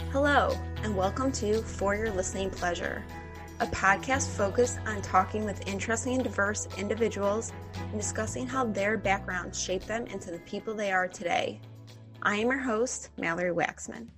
Hello, and welcome to For Your Listening Pleasure, a podcast focused on talking with interesting and diverse individuals and discussing how their backgrounds shape them into the people they are today. I am your host, Mallory Waxman.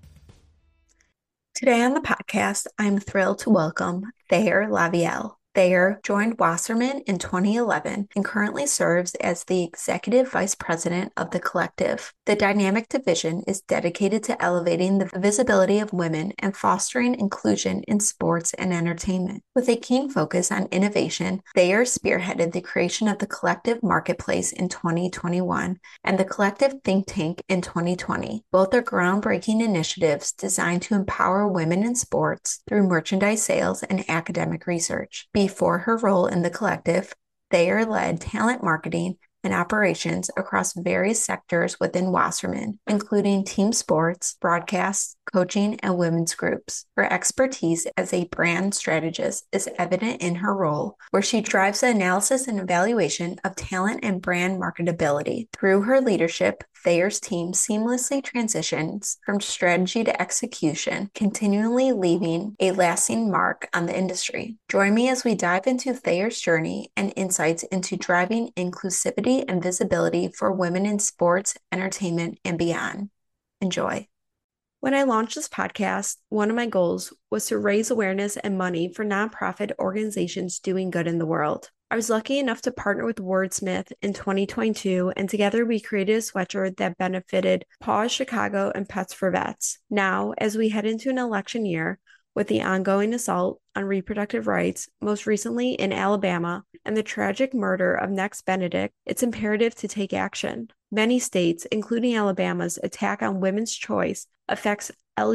Today on the podcast, I'm thrilled to welcome Thayer Lavielle. Thayer joined Wasserman in 2011 and currently serves as the Executive Vice President of The Collective. The dynamic division is dedicated to elevating the visibility of women and fostering inclusion in sports and entertainment. With a keen focus on innovation, Thayer spearheaded the creation of The Collective Marketplace in 2021 and The Collective Think Tank in 2020. Both are groundbreaking initiatives designed to empower women in sports through merchandise sales and academic research. Before her role in The Collective, Thayer led talent marketing and operations across various sectors within Wasserman, including team sports, broadcasts, coaching, and women's groups. Her expertise as a brand strategist is evident in her role, where she drives the analysis and evaluation of talent and brand marketability. Through her leadership, Thayer's team seamlessly transitions from strategy to execution, continually leaving a lasting mark on the industry. Join me as we dive into Thayer's journey and insights into driving inclusivity and visibility for women in sports, entertainment, and beyond. Enjoy. When I launched this podcast, one of my goals was to raise awareness and money for nonprofit organizations doing good in the world. I was lucky enough to partner with Wordsmith in 2022, and together we created a sweatshirt that benefited Paws Chicago and Pets for Vets. Now, as we head into an election year, with the ongoing assault on reproductive rights, most recently in Alabama, and the tragic murder of Next Benedict, it's imperative to take action. Many states, including Alabama's attack on women's choice, affects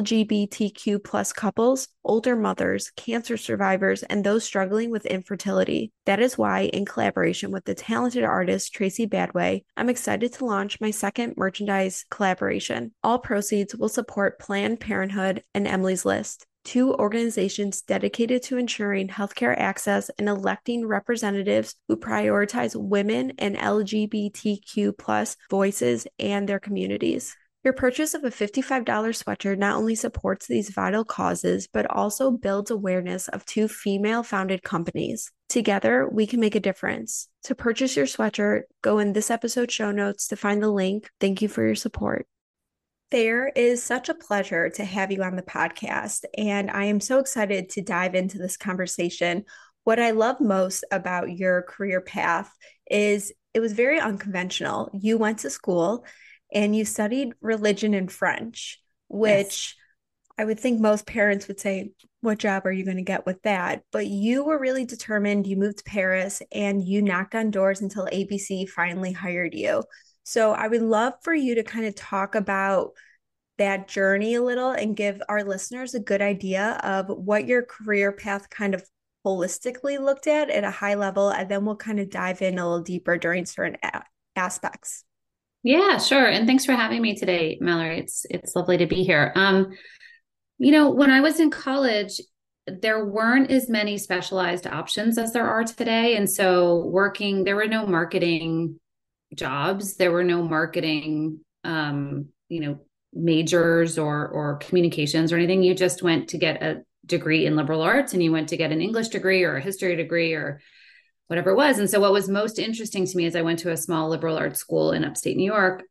LGBTQ plus couples, older mothers, cancer survivors, and those struggling with infertility. That is why, in collaboration with the talented artist Tracy Badway, I'm excited to launch my second merchandise collaboration. All proceeds will support Planned Parenthood and Emily's List, two organizations dedicated to ensuring healthcare access and electing representatives who prioritize women and LGBTQ plus voices and their communities. Your purchase of a $55 sweatshirt not only supports these vital causes, but also builds awareness of two female-founded companies. Together, we can make a difference. To purchase your sweatshirt, go in this episode's show notes to find the link. Thank you for your support. Thayer, it is such a pleasure to have you on the podcast, and I am so excited to dive into this conversation. What I love most about your career path is it was very unconventional. You went to school and you studied religion and French, which I would think most parents would say, what job are you going to get with that? But you were really determined. You moved to Paris and you knocked on doors until ABC finally hired you. So I would love for you to kind of talk about that journey a little and give our listeners a good idea of what your career path kind of holistically looked at a high level, and then we'll kind of dive in a little deeper during certain aspects. Yeah, sure. And thanks for having me today, Mallory. It's lovely to be here. When I was in college, there weren't as many specialized options as there are today. And so there were no marketing jobs. There were no marketing, majors or communications or anything. You just went to get a degree in liberal arts, and you went to get an English degree or a history degree or whatever it was. And so what was most interesting to me as I went to a small liberal arts school in upstate New York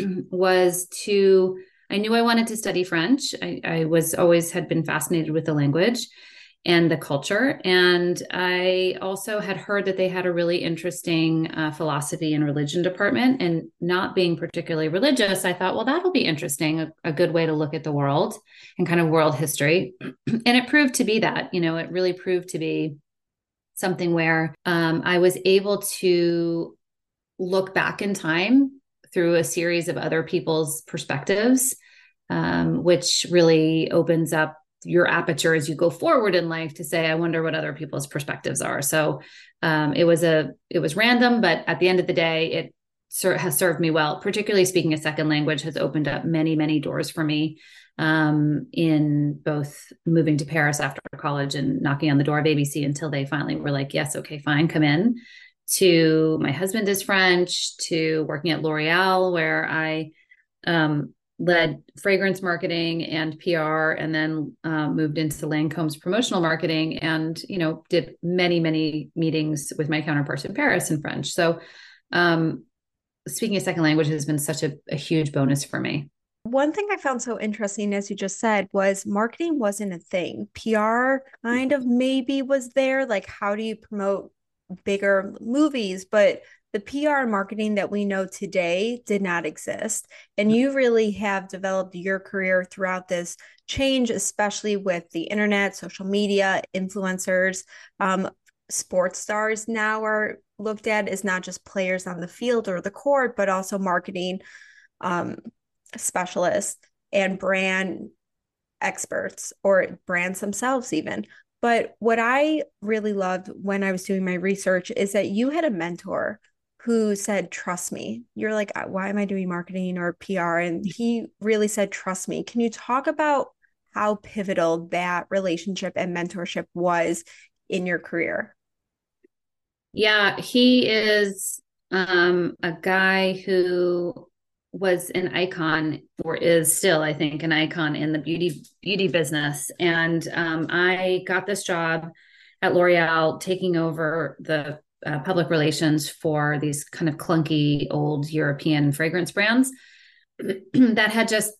I knew I wanted to study French. I was always had been fascinated with the language and the culture. And I also had heard that they had a really interesting philosophy and religion department. And not being particularly religious, I thought, well, that'll be interesting, a good way to look at the world and kind of world history. And it proved to be that, it really proved to be something where I was able to look back in time through a series of other people's perspectives, which really opens up your aperture as you go forward in life to say, I wonder what other people's perspectives are. So it was random, but at the end of the day, it has served me well. Particularly speaking a second language has opened up many, many doors for me in both moving to Paris after college and knocking on the door of ABC until they finally were like, yes, okay, fine, come in. To my husband is French, to working at L'Oreal, where I led fragrance marketing and PR, and then moved into Lancome's promotional marketing, and did many meetings with my counterparts in Paris in French. So speaking a second language has been such a huge bonus for me. One thing I found so interesting, as you just said, was marketing wasn't a thing. PR kind of maybe was there. Like, how do you promote bigger movies? But the PR and marketing that we know today did not exist. And you really have developed your career throughout this change, especially with the internet, social media, influencers. Sports stars now are looked at as not just players on the field or the court, but also marketing specialists and brand experts or brands themselves even. But what I really loved when I was doing my research is that you had a mentor who said, trust me. You're like, why am I doing marketing or PR? And he really said, trust me. Can you talk about how pivotal that relationship and mentorship was in your career? Yeah, he is a guy who was an icon, or is still, I think, an icon in the beauty business. And I got this job at L'Oreal, taking over the public relations for these kind of clunky old European fragrance brands that had just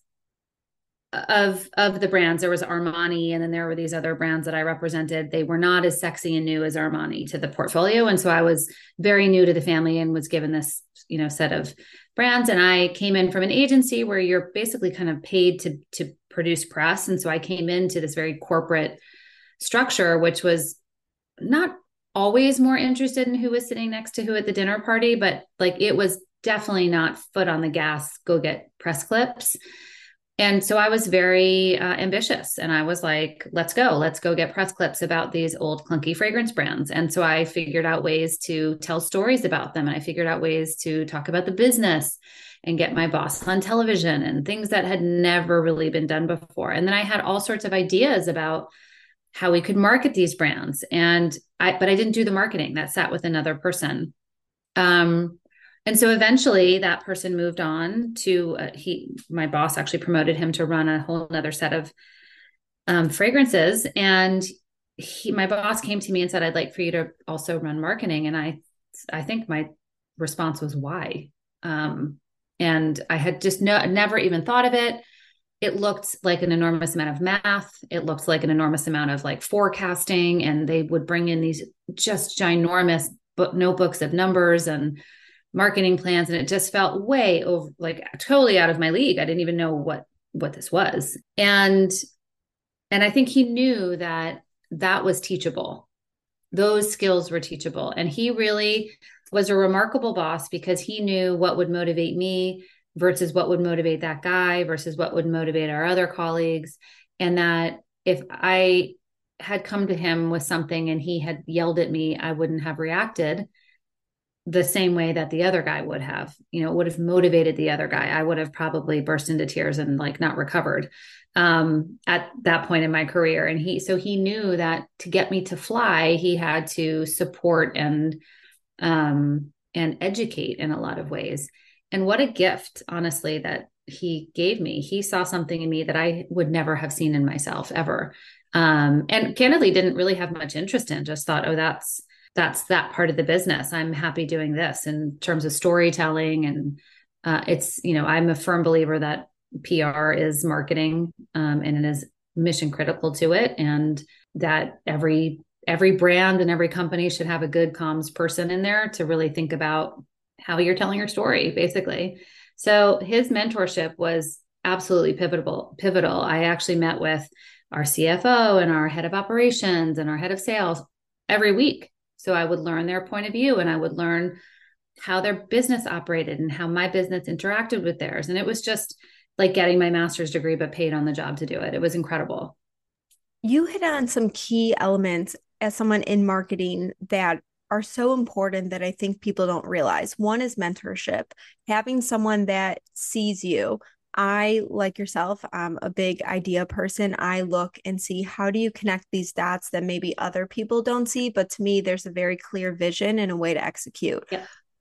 of the brands. There was Armani, and then there were these other brands that I represented. They were not as sexy and new as Armani to the portfolio, and so I was very new to the family and was given this set of brands. And I came in from an agency where you're basically kind of paid to produce press, and so I came into this very corporate structure, which was not always more interested in who was sitting next to who at the dinner party, but like it was definitely not foot on the gas, go get press clips. And so I was very ambitious, and I was like, let's go get press clips about these old clunky fragrance brands. And so I figured out ways to tell stories about them. And I figured out ways to talk about the business and get my boss on television and things that had never really been done before. And then I had all sorts of ideas about how we could market these brands. But I didn't do the marketing. That sat with another person. And so eventually that person moved on to my boss actually promoted him to run a whole other set of fragrances. And my boss came to me and said, I'd like for you to also run marketing. And I think my response was, why? And I had just never even thought of it. It looked like an enormous amount of math. It looked like an enormous amount of like forecasting. And they would bring in these just ginormous notebooks of numbers and marketing plans. And it just felt way over, like totally out of my league. I didn't even know what this was. And I think he knew that was teachable. Those skills were teachable. And he really was a remarkable boss because he knew what would motivate me versus what would motivate that guy versus what would motivate our other colleagues. And that if I had come to him with something and he had yelled at me, I wouldn't have reacted the same way that the other guy would have. It would have motivated the other guy. I would have probably burst into tears and like not recovered at that point in my career. And he knew that to get me to fly, he had to support and educate in a lot of ways. And what a gift, honestly, that he gave me. He saw something in me that I would never have seen in myself ever. And candidly didn't really have much interest in, just thought, oh, that's that part of the business. I'm happy doing this in terms of storytelling. And I'm a firm believer that PR is marketing, and it is mission critical to it. And that every brand and every company should have a good comms person in there to really think about how you're telling your story, basically. So his mentorship was absolutely pivotal. I actually met with our CFO and our head of operations and our head of sales every week. So I would learn their point of view, and I would learn how their business operated and how my business interacted with theirs. And it was just like getting my master's degree, but paid on the job to do it. It was incredible. You hit on some key elements as someone in marketing that are so important that I think people don't realize. One is mentorship, having someone that sees you. I, like yourself, I'm a big idea person. I look and see, how do you connect these dots that maybe other people don't see? But to me, there's a very clear vision and a way to execute. Yeah.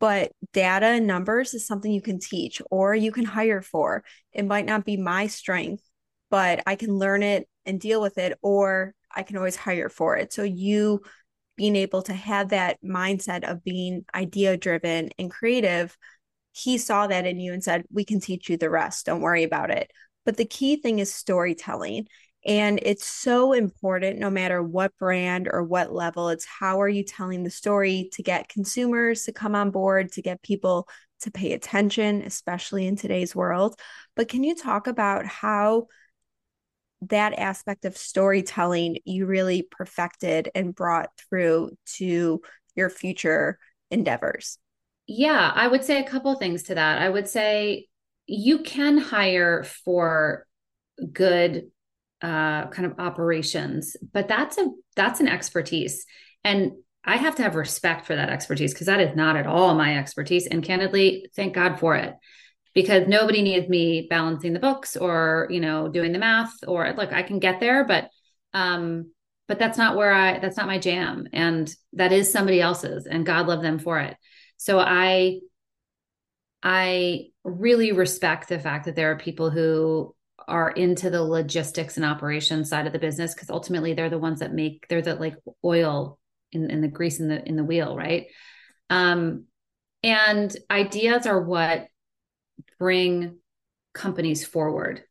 but data and numbers is something you can teach or you can hire for. It might not be my strength, but I can learn it and deal with it, or I can always hire for it. So you being able to have that mindset of being idea driven and creative, he saw that in you and said, we can teach you the rest. Don't worry about it. But the key thing is storytelling. And it's so important no matter what brand or what level, it's how are you telling the story to get consumers to come on board, to get people to pay attention, especially in today's world. But can you talk about how that aspect of storytelling you really perfected and brought through to your future endeavors? Yeah, I would say a couple things to that. I would say you can hire for good kind of operations, but that's an expertise. And I have to have respect for that expertise because that is not at all my expertise. And candidly, thank God for it. Because nobody needs me balancing the books or, doing the math or look, I can get there, but that's not that's not my jam. And that is somebody else's, and God love them for it. So I really respect the fact that there are people who are into the logistics and operations side of the business, because ultimately they're the ones that they're the like oil in the grease in the wheel, right? And ideas are what bring companies forward.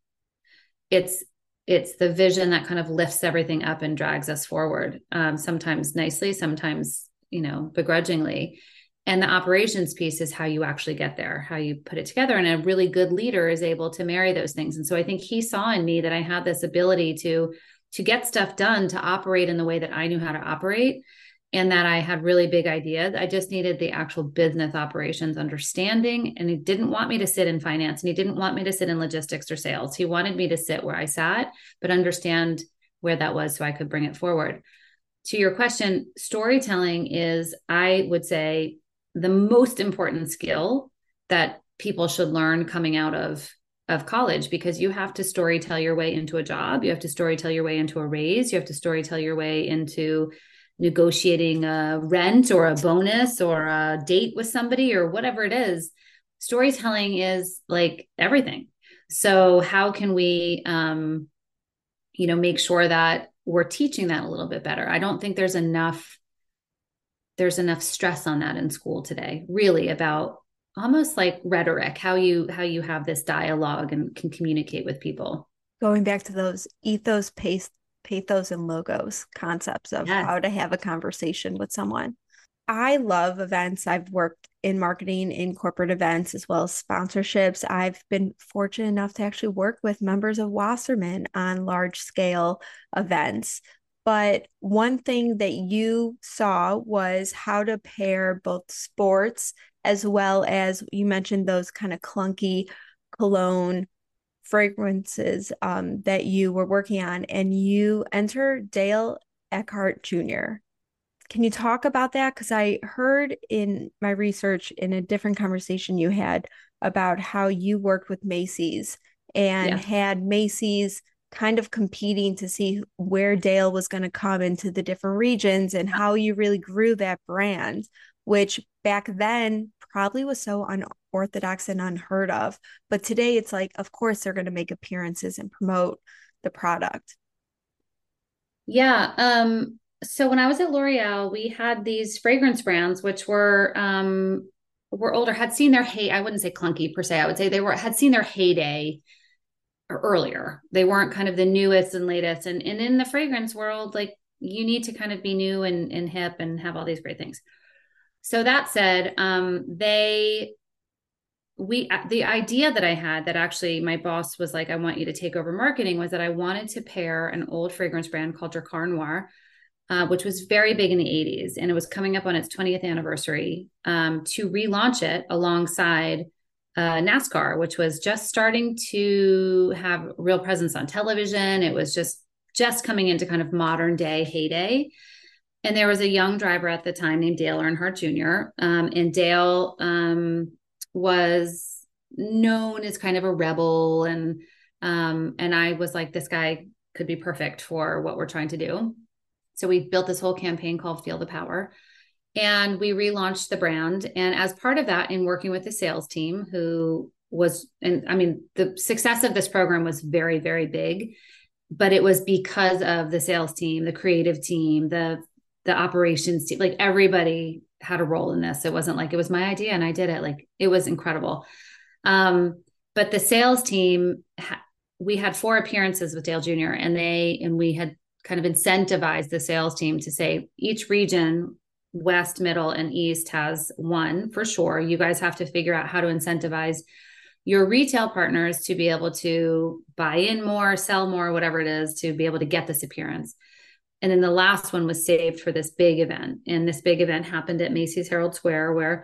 It's the vision that kind of lifts everything up and drags us forward. Sometimes nicely, sometimes, begrudgingly. And the operations piece is how you actually get there, how you put it together. And a really good leader is able to marry those things. And so I think he saw in me that I had this ability to get stuff done, to operate in the way that I knew how to operate, and that I had really big ideas. I just needed the actual business operations understanding. And he didn't want me to sit in finance, and he didn't want me to sit in logistics or sales. He wanted me to sit where I sat, but understand where that was so I could bring it forward. To your question, storytelling is, I would say, the most important skill that people should learn coming out of college, because you have to story tell your way into a job. You have to story tell your way into a raise. You have to story tell your way into negotiating a rent or a bonus or a date with somebody or whatever it is. Storytelling is like everything. So how can we, make sure that we're teaching that a little bit better? I don't think there's enough stress on that in school today, really, about almost like rhetoric, how you have this dialogue and can communicate with people. Going back to those ethos, pathos, and logos concepts of Yes. how to have a conversation with someone. I love events. I've worked in marketing in corporate events as well as sponsorships. I've been fortunate enough to actually work with members of Wasserman on large scale events. But one thing that you saw was how to pair both sports as well as you mentioned those kind of clunky cologne fragrances that you were working on, and you enter Dale Earnhardt Jr. Can you talk about that? Because I heard in my research in a different conversation you had about how you worked with Macy's and Yeah. had Macy's kind of competing to see where Dale was going to come into the different regions and how you really grew that brand, which back then probably was so unorthodox and unheard of. But today it's like, of course, they're going to make appearances and promote the product. Yeah. So when I was at L'Oreal, we had these fragrance brands, which were older, had seen their I wouldn't say clunky per se. I would say had seen their heyday earlier. They weren't kind of the newest and latest. And in the fragrance world, like, you need to kind of be new and hip and have all these great things. So that said, the idea that I had, that actually my boss was like, I want you to take over marketing, was that I wanted to pair an old fragrance brand called Drakkar Noir, which was very big in the 80s. And it was coming up on its 20th anniversary, to relaunch it alongside NASCAR, which was just starting to have real presence on television. It was just coming into kind of modern day heyday. And there was a young driver at the time named Dale Earnhardt Jr. And Dale was known as kind of a rebel, and I was like, this guy could be perfect for what we're trying to do. So we built this whole campaign called Feel the Power. And we relaunched the brand. And as part of that, in working with the sales team, who was, and I mean, the success of this program was very, very big, but it was because of the sales team, the creative team, the operations team, like everybody had a role in this. It wasn't like it was my idea and I did it. Like it was incredible. But the sales team, we had 4 appearances with Dale Jr. and we had kind of incentivized the sales team to say each region, West, Middle, and East, has one for sure. You guys have to figure out how to incentivize your retail partners to be able to buy in more, sell more, whatever it is, to be able to get this appearance. And then the last one was saved for this big event. And this big event happened at Macy's Herald Square, where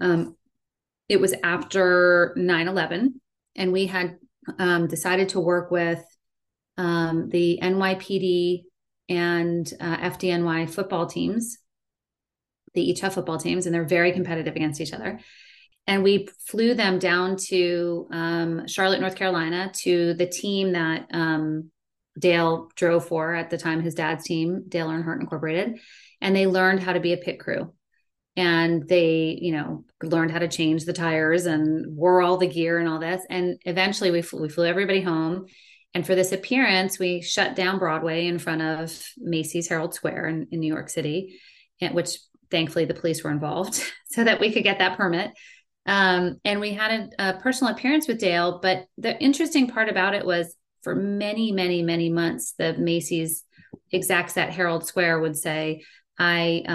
it was after 9/11. And we had decided to work with the NYPD and FDNY football teams. They each have football teams, and they're very competitive against each other. And we flew them down to Charlotte, North Carolina, to the team that Dale drove for at the time, his dad's team, Dale Earnhardt Incorporated. And they learned how to be a pit crew. And they, learned how to change the tires and wore all the gear and all this. And eventually we flew everybody home. And for this appearance, we shut down Broadway in front of Macy's Herald Square in New York City, which thankfully the police were involved so that we could get that permit. And we had a personal appearance with Dale. But the interesting part about it was for many, many, many months, the Macy's execs at Herald Square would say, I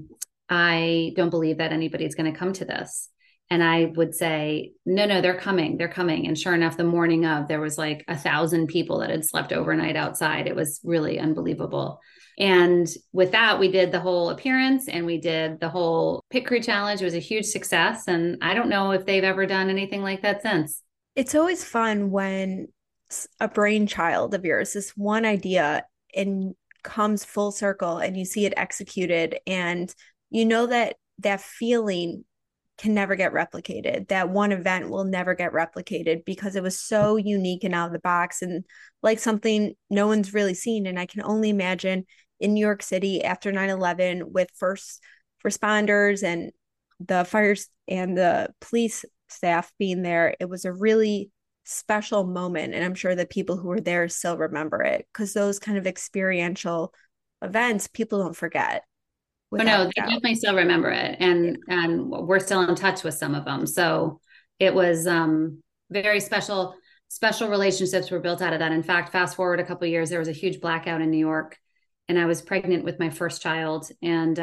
don't believe that anybody's going to come to this. And I would say, no, they're coming. They're coming. And sure enough, the morning of, there was like 1,000 people that had slept overnight outside. It was really unbelievable. And with that, we did the whole appearance and we did the whole pit crew challenge. It was a huge success. And I don't know if they've ever done anything like that since. It's always fun when a brainchild of yours, this one idea, and comes full circle and you see it executed, and you know that feeling can never get replicated. That one event will never get replicated because it was so unique and out of the box and like something no one's really seen. And I can only imagine in New York City after 9/11 with first responders and the fires and the police staff being there, it was a really special moment. And I'm sure that people who were there still remember it because those kind of experiential events, people don't forget. Oh no, they definitely still remember it. And we're still in touch with some of them. So it was very special relationships were built out of that. In fact, fast forward a couple of years, there was a huge blackout in New York and I was pregnant with my first child and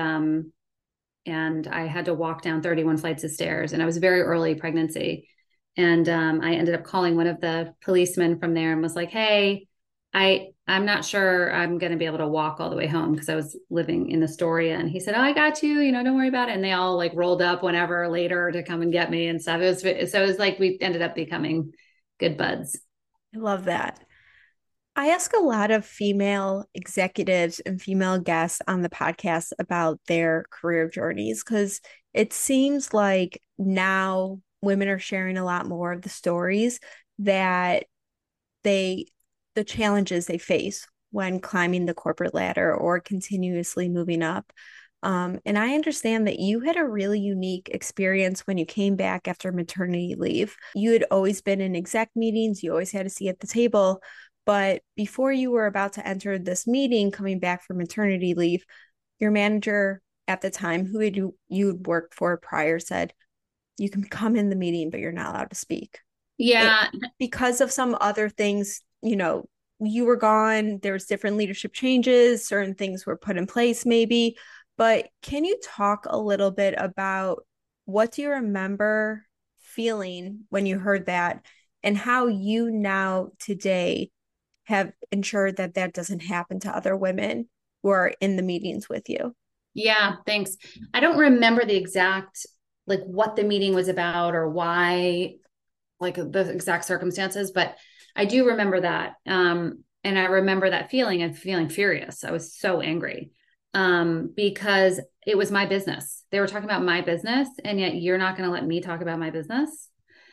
I had to walk down 31 flights of stairs and I was very early pregnancy. And I ended up calling one of the policemen from there and was like, hey, I'm not sure I'm going to be able to walk all the way home because I was living in Astoria. And he said, oh, I got you, don't worry about it. And they all like rolled up whenever later to come and get me and stuff. It was like, we ended up becoming good buds. I love that. I ask a lot of female executives and female guests on the podcast about their career journeys because it seems like now women are sharing a lot more of the stories that the challenges they face when climbing the corporate ladder or continuously moving up. And I understand that you had a really unique experience when you came back after maternity leave. You had always been in exec meetings, you always had a seat at the table. But before you were about to enter this meeting, coming back from maternity leave, your manager at the time, who you'd worked for prior, said, you can come in the meeting, but you're not allowed to speak. Yeah. Because of some other things, you were gone, there was different leadership changes, certain things were put in place maybe, but can you talk a little bit about what do you remember feeling when you heard that and how you now today have ensured that that doesn't happen to other women who are in the meetings with you? Yeah, thanks. I don't remember the exact, like what the meeting was about or why, like the exact circumstances, but I do remember that. And I remember that feeling of feeling furious. I was so angry because it was my business. They were talking about my business, and yet you're not going to let me talk about my business.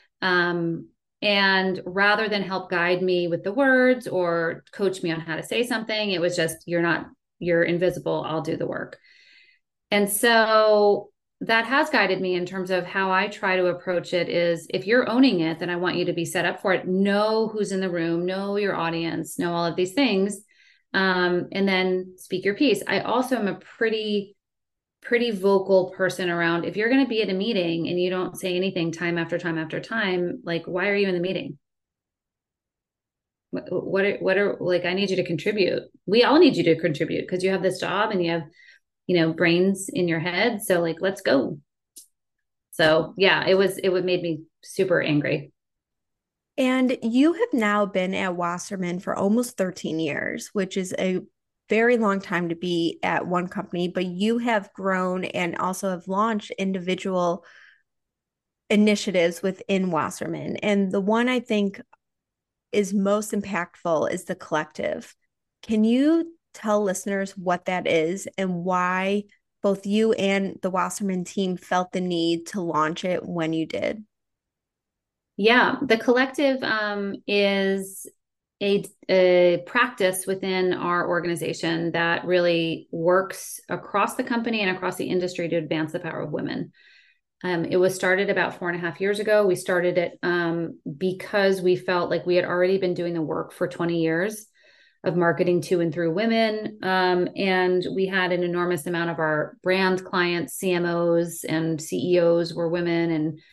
And rather than help guide me with the words or coach me on how to say something, it was just, you're invisible. I'll do the work. And so that has guided me in terms of how I try to approach it is if you're owning it, then I want you to be set up for it. Know who's in the room, know your audience, know all of these things. And then speak your piece. I also am a pretty vocal person around if you're going to be at a meeting and you don't say anything time after time after time, like, why are you in the meeting? What are like, I need you to contribute. We all need you to contribute because you have this job and you have, brains in your head. So like, let's go. So yeah, it would made me super angry. And you have now been at Wasserman for almost 13 years, which is a very long time to be at one company, but you have grown and also have launched individual initiatives within Wasserman. And the one I think is most impactful is the collective. Can you tell listeners what that is and why both you and the Wasserman team felt the need to launch it when you did? Yeah, the collective is a practice within our organization that really works across the company and across the industry to advance the power of women. It was started about 4.5 years ago. We started it because we felt like we had already been doing the work for 20 years of marketing to and through women. And we had an enormous amount of our brand clients, CMOs and CEOs were women.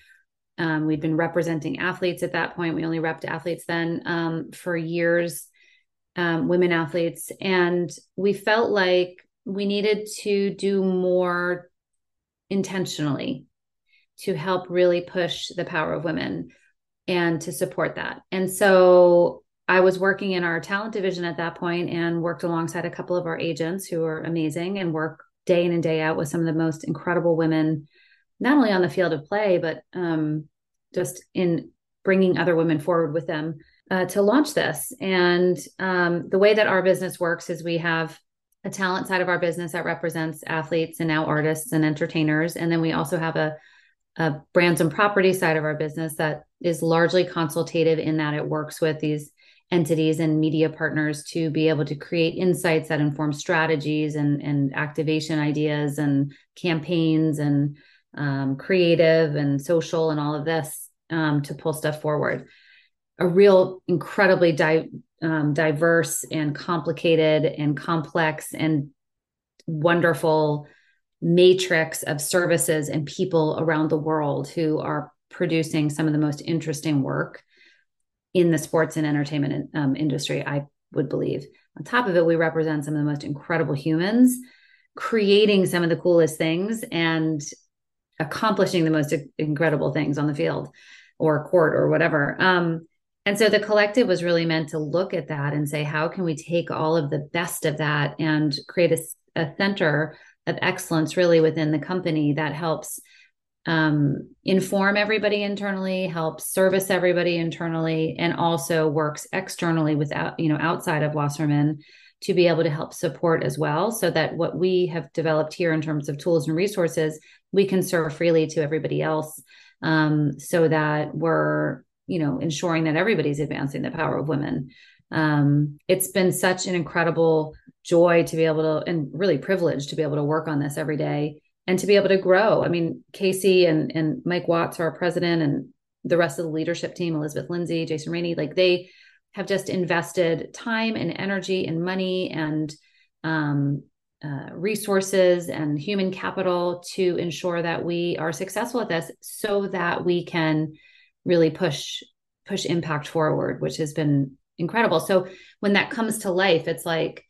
And we'd been representing athletes at that point. We only repped athletes then for years, women athletes. And we felt like we needed to do more intentionally to help really push the power of women and to support that. And so I was working in our talent division at that point and worked alongside a couple of our agents who are amazing and work day in and day out with some of the most incredible women, not only on the field of play, but just in bringing other women forward with them to launch this. And the way that our business works is we have a talent side of our business that represents athletes and now artists and entertainers. And then we also have a brands and property side of our business that is largely consultative in that it works with these entities and media partners to be able to create insights that inform strategies and activation ideas and campaigns and creative and social and all of this to pull stuff forward. A real incredibly diverse and complicated and complex and wonderful matrix of services and people around the world who are producing some of the most interesting work in the sports and entertainment industry, I would believe. On top of it, we represent some of the most incredible humans creating some of the coolest things and accomplishing the most incredible things on the field or court or whatever. And so the collective was really meant to look at that and say, how can we take all of the best of that and create a center of excellence really within the company that helps inform everybody internally, helps service everybody internally, and also works externally without, outside of Wasserman to be able to help support as well. So that what we have developed here in terms of tools and resources, we can serve freely to everybody else. So that we're, ensuring that everybody's advancing the power of women. It's been such an incredible joy to be able to, and really privileged to be able to work on this every day and to be able to grow. I mean, Casey and Mike Watts, our president, and the rest of the leadership team, Elizabeth Lindsay, Jason Rainey, like they have just invested time and energy and money and resources and human capital to ensure that we are successful at this so that we can really push impact forward, which has been incredible. So when that comes to life, it's like,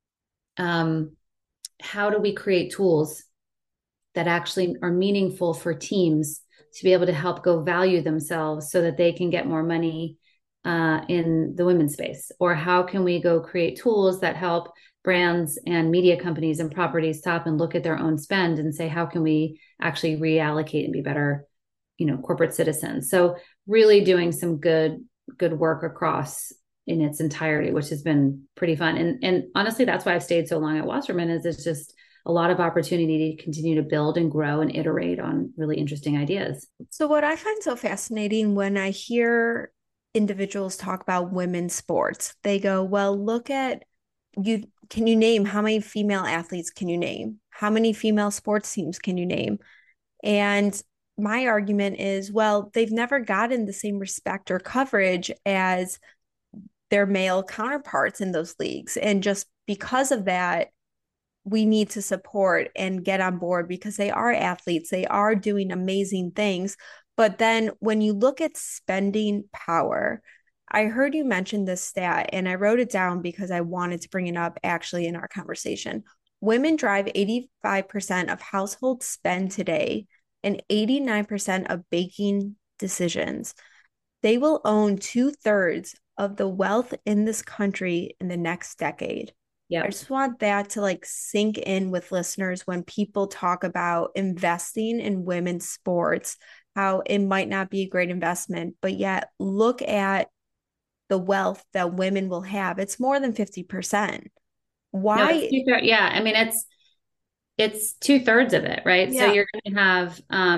how do we create tools that actually are meaningful for teams to be able to help go value themselves so that they can get more money in the women's space? Or how can we go create tools that help brands and media companies and properties stop and look at their own spend and say, how can we actually reallocate and be better, corporate citizens? So really doing some good work across in its entirety, which has been pretty fun. And honestly, that's why I've stayed so long at Wasserman is it's just a lot of opportunity to continue to build and grow and iterate on really interesting ideas. So what I find so fascinating when I hear individuals talk about women's sports, they go, well, look at you. Can you name how many female athletes can you name? How many female sports teams can you name? And my argument is, well, they've never gotten the same respect or coverage as their male counterparts in those leagues. And just because of that, we need to support and get on board because they are athletes, they are doing amazing things. But then when you look at spending power, I heard you mention this stat and I wrote it down because I wanted to bring it up actually in our conversation. Women drive 85% of household spend today and 89% of baking decisions. They will own 2/3 of the wealth in this country in the next decade. I Yep. just want that to like sink in with listeners when people talk about investing in women's sports, how it might not be a great investment, but yet look at the wealth that women will have. It's more than 50%. No, it's Why? two-thirds. Yeah. I mean, it's two-thirds of it, right? So Yeah. you're going to have,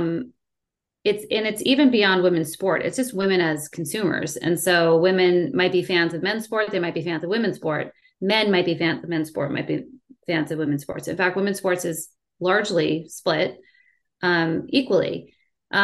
it's even beyond women's sport. It's just women as consumers. And so women might be fans of men's sport. They might be fans of women's sport. Men might be fans of men's sport, might be fans of women's sports. In fact, women's sports is largely split equally.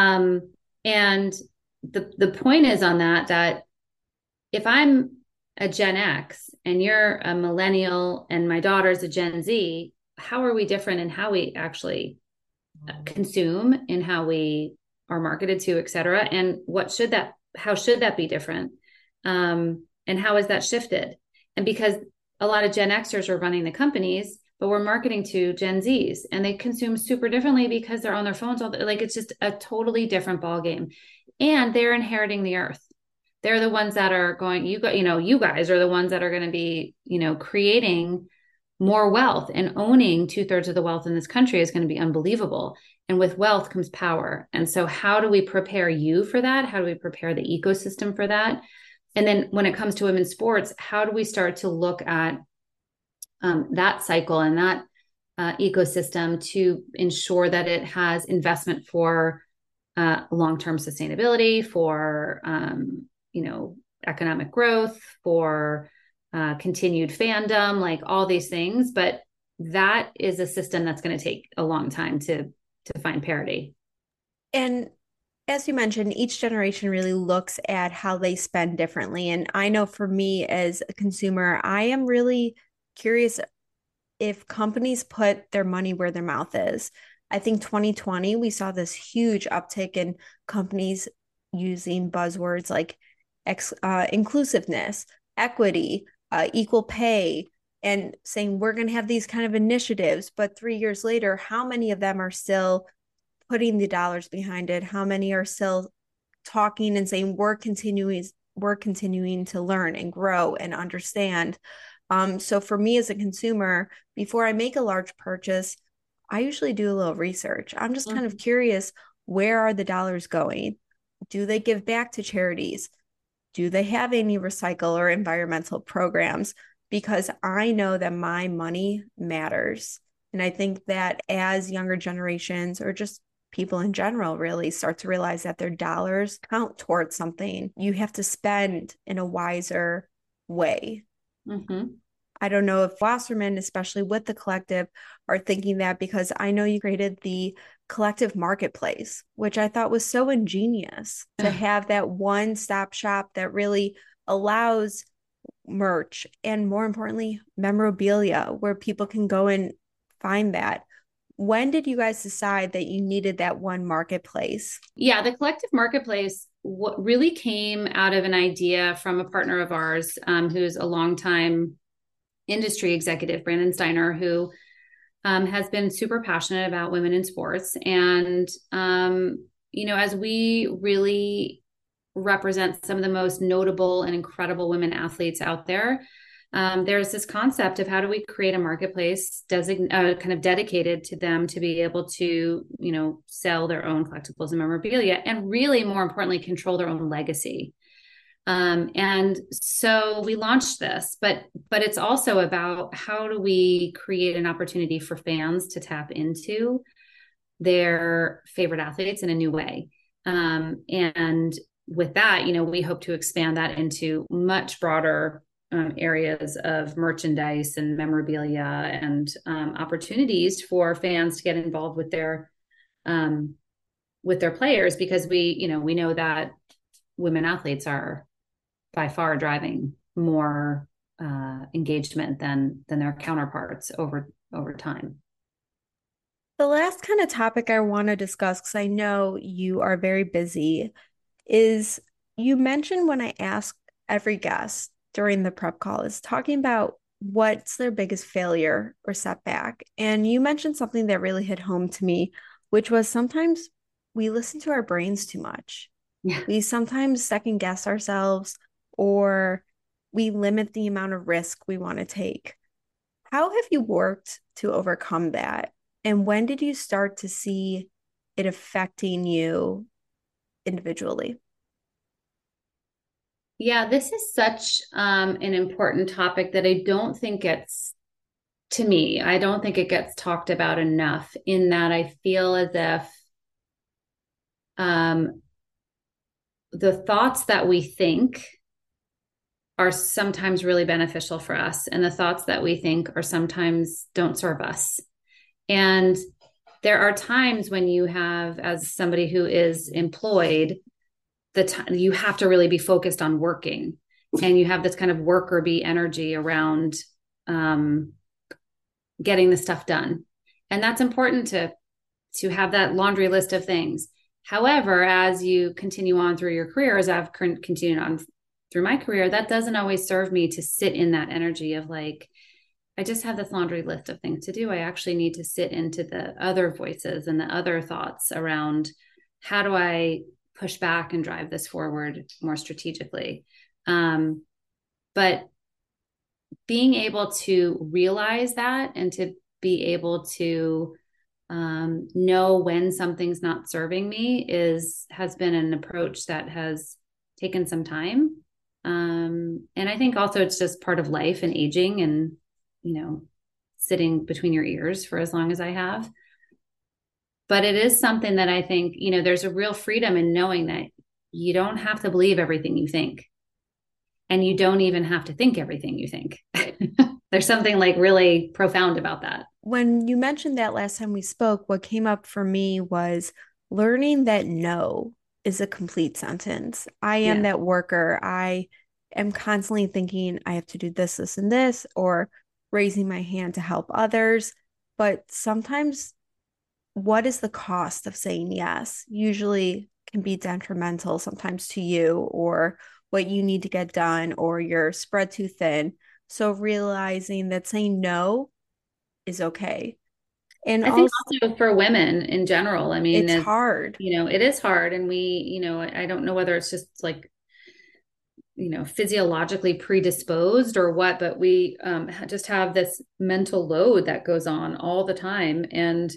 And the point is on that if I'm a Gen X and you're a millennial and my daughter's a Gen Z, how are we different in how we actually consume and how we are marketed to, et cetera? And how should that be different? And how has that shifted? And because a lot of Gen Xers are running the companies, but we're marketing to Gen Zs and they consume super differently because they're on their phones like it's just a totally different ball game. And they're inheriting the earth. They're the ones that are going, you guys are the ones that are going to be, creating more wealth, and owning 2/3 of the wealth in this country is going to be unbelievable. And with wealth comes power. And so how do we prepare you for that? How do we prepare the ecosystem for that? And then when it comes to women's sports, how do we start to look at that cycle and that ecosystem to ensure that it has investment for long-term sustainability, for economic growth, for continued fandom, like all these things. But that is a system that's going to take a long time to find parity. And as you mentioned, each generation really looks at how they spend differently. And I know for me as a consumer, I am really curious if companies put their money where their mouth is. I think 2020, we saw this huge uptick in companies using buzzwords like inclusiveness, equity, equal pay, and saying we're going to have these kind of initiatives. But 3 years later, how many of them are still putting the dollars behind it? How many are still talking and saying we're continuing to learn and grow and understand? So for me as a consumer, before I make a large purchase, I usually do a little research. I'm just kind of curious, where are the dollars going? Do they give back to charities? Do they have any recycle or environmental programs? Because I know that my money matters. And I think that as younger generations or just people in general really start to realize that their dollars count towards something, you have to spend in a wiser way. Mm-hmm. I don't know if Wasserman, especially with the collective, are thinking that, because I know you created the collective marketplace, which I thought was so ingenious to have that one-stop shop that really allows merch and, more importantly, memorabilia where people can go and find that. When did you guys decide that you needed that one marketplace? Yeah, the collective marketplace what really came out of an idea from a partner of ours, who's a longtime industry executive, Brandon Steiner, who has been super passionate about women in sports. And, as we really represent some of the most notable and incredible women athletes out there, there's this concept of how do we create a marketplace kind of dedicated to them to be able to, sell their own collectibles and memorabilia, and really, more importantly, control their own legacy. And so we launched this, but it's also about how do we create an opportunity for fans to tap into their favorite athletes in a new way. And with that, we hope to expand that into much broader areas of merchandise and memorabilia and opportunities for fans to get involved with their players, because we know that women athletes are by far driving more engagement than their counterparts over time. The last kind of topic I want to discuss, because I know you are very busy, is you mentioned when I ask every guest during the prep call is talking about what's their biggest failure or setback. And you mentioned something that really hit home to me, which was sometimes we listen to our brains too much. Yeah. We sometimes second guess ourselves or we limit the amount of risk we want to take. How have you worked to overcome that? And when did you start to see it affecting you individually? Yeah, this is such an important topic that I don't think I don't think it gets talked about enough, in that I feel as if um, the thoughts that we think are sometimes really beneficial for us, and the thoughts that we think are sometimes don't serve us. And there are times when you have, as somebody who is employed, the time you have to really be focused on working, and you have this kind of worker bee energy around getting the stuff done. And that's important to have that laundry list of things. However, as you continue on through your career, as I've continued on through my career, that doesn't always serve me to sit in that energy of like, I just have this laundry list of things to do. I actually need to sit into the other voices and the other thoughts around, how do I push back and drive this forward more strategically? But being able to realize that, and to be able to know when something's not serving me has been an approach that has taken some time. And I think also it's just part of life and aging, and, sitting between your ears for as long as I have. But it is something that I think, there's a real freedom in knowing that you don't have to believe everything you think. And you don't even have to think everything you think. There's something like really profound about that. When you mentioned that last time we spoke, what came up for me was learning that no is a complete sentence. I am Yeah. that worker. I am constantly thinking I have to do this, this, and this, or raising my hand to help others. But sometimes, what is the cost of saying yes? Usually can be detrimental sometimes to you or what you need to get done, or you're spread too thin. So realizing that saying no is okay. And I think also, also for women in general, I mean, it's hard. it is hard. And I don't know whether it's just like, physiologically predisposed or what, but we just have this mental load that goes on all the time, and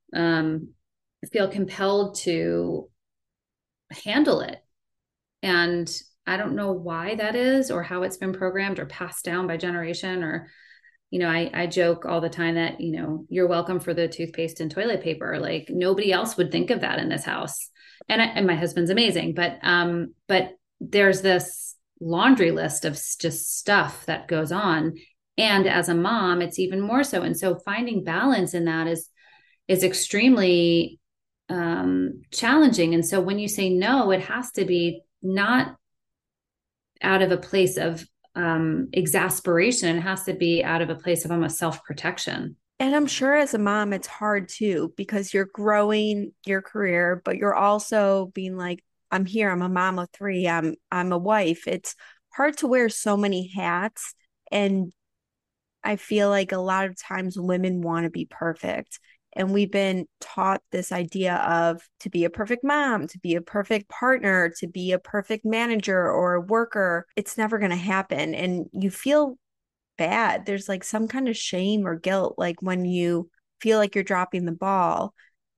feel compelled to handle it. And I don't know why that is, or how it's been programmed or passed down by generation, or, I joke all the time that, you're welcome for the toothpaste and toilet paper. Like, nobody else would think of that in this house. And my husband's amazing, but there's this laundry list of just stuff that goes on. And as a mom, it's even more so. And so finding balance in that is extremely challenging. And so when you say no, it has to be not out of a place of exasperation. It has to be out of a place of almost self-protection. And I'm sure as a mom, it's hard too, because you're growing your career, but you're also being like, I'm here, I'm a mom of three, I'm a wife. It's hard to wear so many hats. And I feel like a lot of times women want to be perfect. And we've been taught this idea of to be a perfect mom, to be a perfect partner, to be a perfect manager or a worker. It's never going to happen. And you feel bad. There's like some kind of shame or guilt, like when you feel like you're dropping the ball.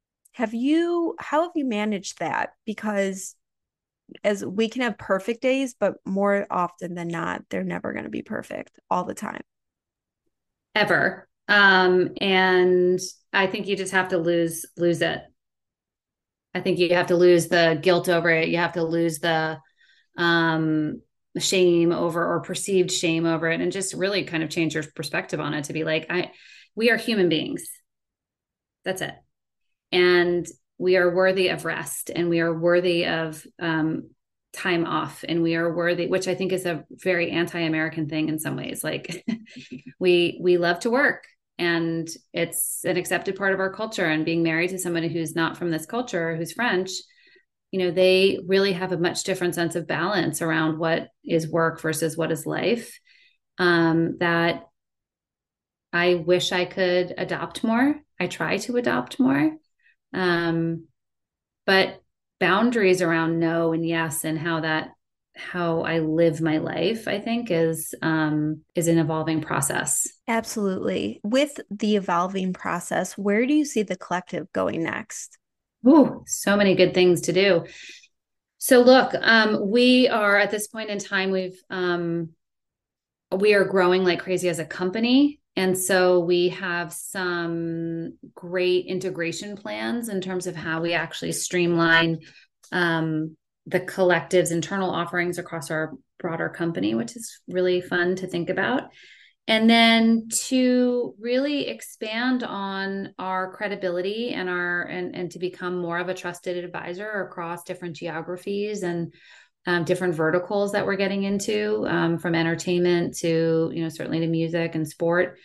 How have you managed that? Because as we can have perfect days, but more often than not, they're never going to be perfect all the time. Ever. And I think you just have to lose it. I think you have to lose the guilt over it. You have to lose the shame over or perceived shame over it, and just really kind of change your perspective on it to be like, we are human beings. That's it. And we are worthy of rest, and we are worthy of time off, and we are worthy, which I think is a very anti-American thing in some ways. Like we love to work, and it's an accepted part of our culture. And being married to somebody who's not from this culture, who's French, they really have a much different sense of balance around what is work versus what is life. That I wish I could adopt more. I try to adopt more. But boundaries around no and yes, and how I live my life, I think is an evolving process. Absolutely. With the evolving process, where do you see the collective going next? Ooh, so many good things to do. So look, we are at this point in time, we are growing like crazy as a company. And so we have some great integration plans in terms of how we actually streamline the collective's internal offerings across our broader company, which is really fun to think about. And then to really expand on our credibility and to become more of a trusted advisor across different geographies and different verticals that we're getting into, from entertainment to, certainly to music and sport,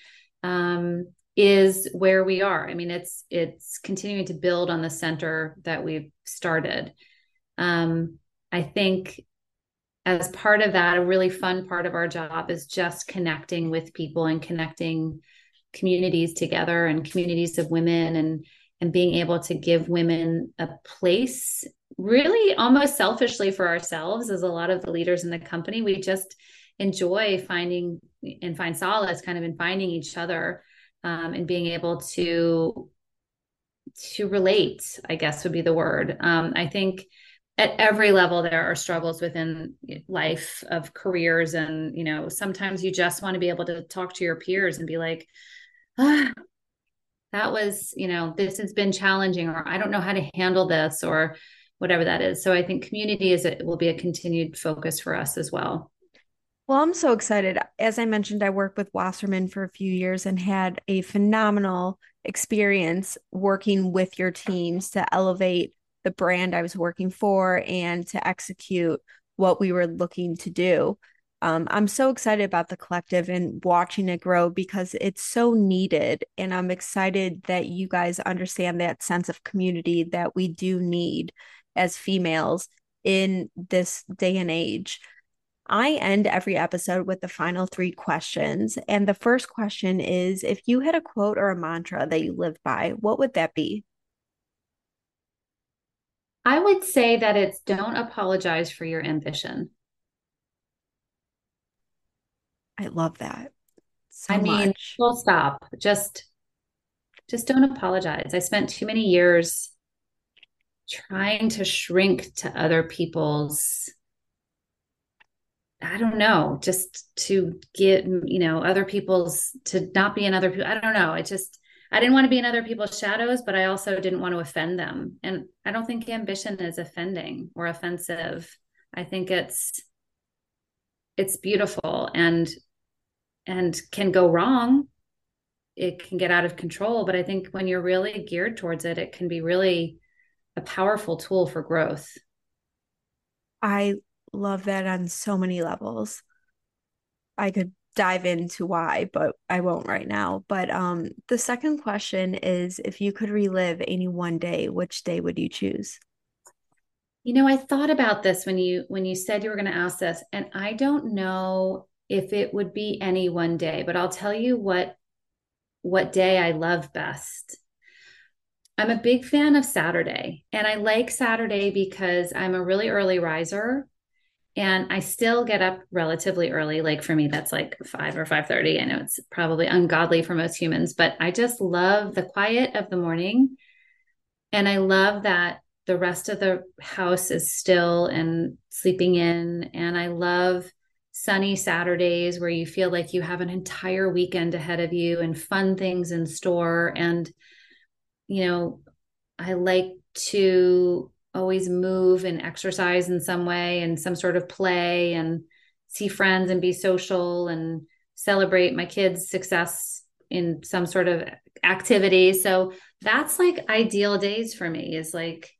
is where we are. I mean, it's continuing to build on the center that we've started. I think as part of that, a really fun part of our job is just connecting with people and connecting communities together, and communities of women, and being able to give women a place, really almost selfishly for ourselves. As a lot of the leaders in the company, we just enjoy find solace kind of in finding each other, and being able to relate, I guess would be the word. I think at every level there are struggles within life of careers, and sometimes you just want to be able to talk to your peers and be like, that was, this has been challenging, or I don't know how to handle this, or whatever that is. So I think community will be a continued focus for us as well. Well, I'm so excited. As I mentioned, I worked with Wasserman for a few years and had a phenomenal experience working with your teams to elevate the brand I was working for and to execute what we were looking to do. I'm so excited about the collective and watching it grow because it's so needed. And I'm excited that you guys understand that sense of community that we do need as females in this day and age. I end every episode with the final three questions. And the first question is, if you had a quote or a mantra that you lived by, what would that be? I would say that it's don't apologize for your ambition. I love that I so mean, much. full stop. Just don't apologize. I spent too many years trying to shrink to other people's, I don't know, just to get, other people's, to not be in other people. I don't know. I didn't want to be in other people's shadows, but I also didn't want to offend them. And I don't think ambition is offending or offensive. I think it's beautiful and can go wrong. It can get out of control, but I think when you're really geared towards it, it can be really a powerful tool for growth. I love that on so many levels. I could dive into why, but I won't right now. But the second question is if you could relive any one day, which day would you choose? I thought about this when you said you were going to ask this, and I don't know if it would be any one day, but I'll tell you what day I love best. I'm a big fan of Saturday, and I like Saturday because I'm a really early riser and I still get up relatively early. Like for me, that's like 5 or 5:30. I know it's probably ungodly for most humans, but I just love the quiet of the morning. And I love that the rest of the house is still and sleeping in. And I love sunny Saturdays where you feel like you have an entire weekend ahead of you and fun things in store. And, you know, I like to always move and exercise in some way and some sort of play. And see friends and be social and celebrate my kids' success in some sort of activity. So that's like ideal days for me, is like,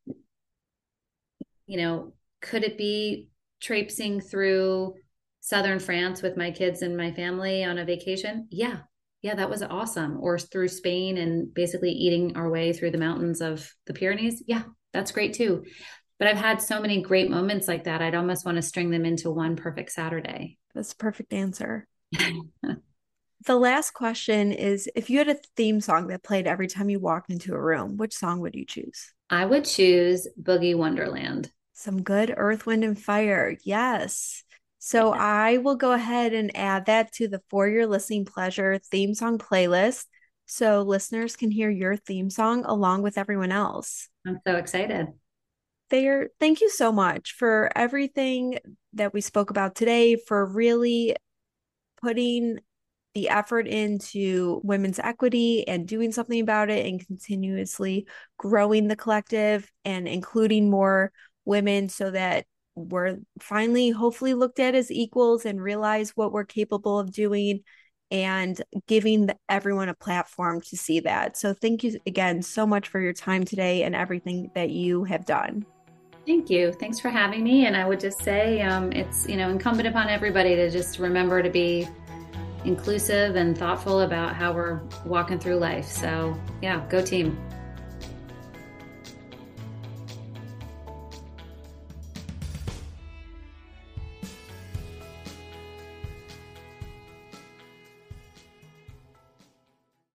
could it be traipsing through southern France with my kids and my family on a vacation? Yeah. Yeah, that was awesome. Or through Spain and basically eating our way through the mountains of the Pyrenees. Yeah, that's great too. But I've had so many great moments like that. I'd almost want to string them into one perfect Saturday. That's a perfect answer. The last question is, if you had a theme song that played every time you walked into a room, which song would you choose? I would choose Boogie Wonderland. Some good Earth, Wind, and Fire. Yes. So I will go ahead and add that to the For Your Listening Pleasure theme song playlist so listeners can hear your theme song along with everyone else. I'm so excited. Thank you so much for everything that we spoke about today, for really putting the effort into women's equity and doing something about it, and continuously growing the collective and including more women so that we're finally hopefully looked at as equals and realize what we're capable of doing, and giving everyone a platform to see that. So thank you again so much for your time today and everything that you have done. Thank you. Thanks for having me. And I would just say it's, incumbent upon everybody to just remember to be inclusive and thoughtful about how we're walking through life. So yeah, go team.